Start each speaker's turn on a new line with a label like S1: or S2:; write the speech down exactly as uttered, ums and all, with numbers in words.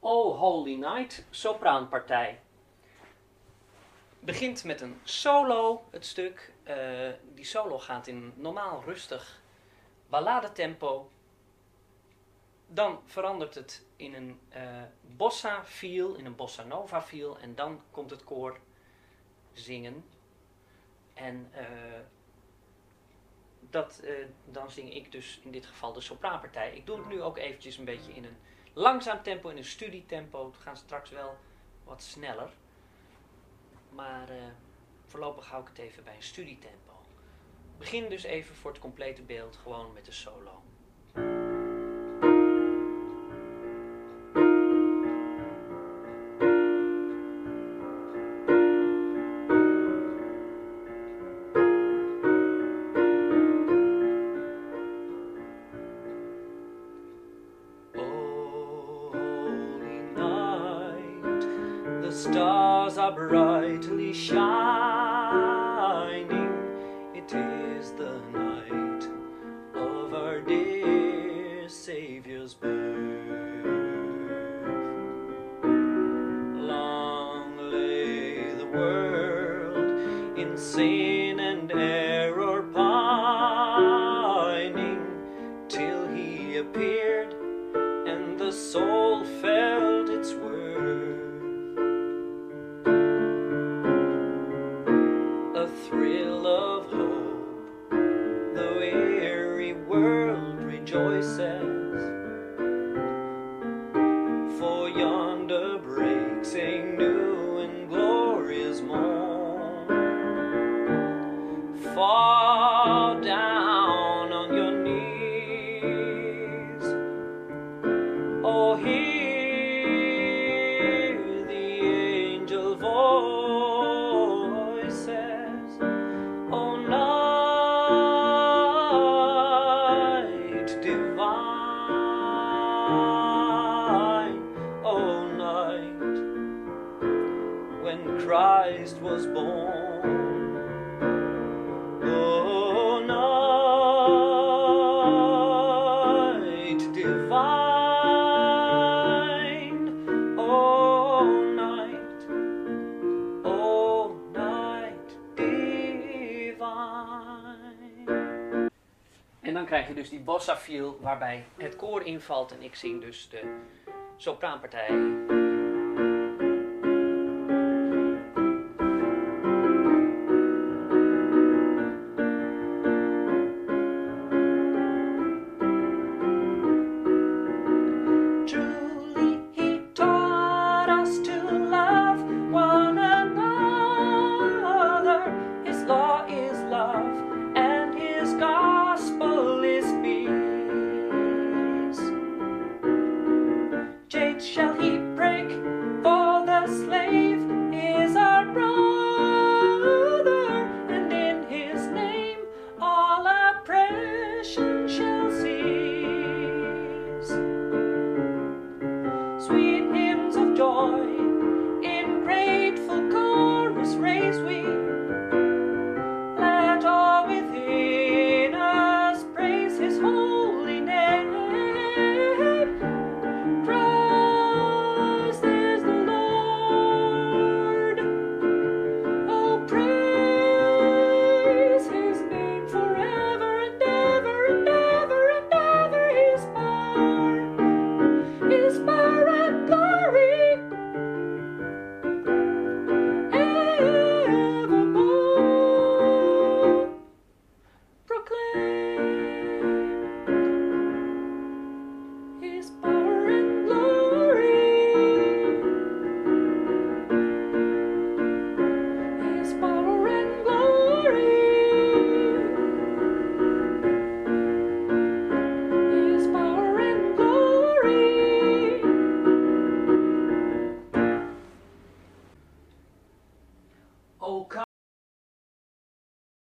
S1: Oh Holy Night, sopraanpartij. Begint met een solo, het stuk. Uh, die solo gaat in normaal rustig balladetempo. Dan verandert het in een uh, bossa feel, in een bossa nova feel. En dan komt het koor zingen. En uh, dat, uh, dan zing ik dus in dit geval de sopraanpartij. Ik doe het nu ook eventjes een beetje in een langzaam tempo, in een studietempo. Het gaat straks wel wat sneller. Maar uh, voorlopig hou ik het even bij een studietempo. Begin dus even voor het complete beeld gewoon met de solo.
S2: Stars are brightly shining. It is the night of our dear Saviour's birth. Long lay the world in sin and error pining, till He appeared and the soul felt its worth. Thrill of hope, the weary world rejoices, for yonder breaks a new and glorious morn. Fall down on your knees, oh hear the angel voice. Christ was born. Oh, night divine. Oh, night. Oh, night divine.
S1: En dan krijg je dus die bossa feel waarbij het koor invalt en ik zing dus de sopraanpartij.
S2: Shall he break, for the slave is our brother, and in his name all oppression shall cease. Sweet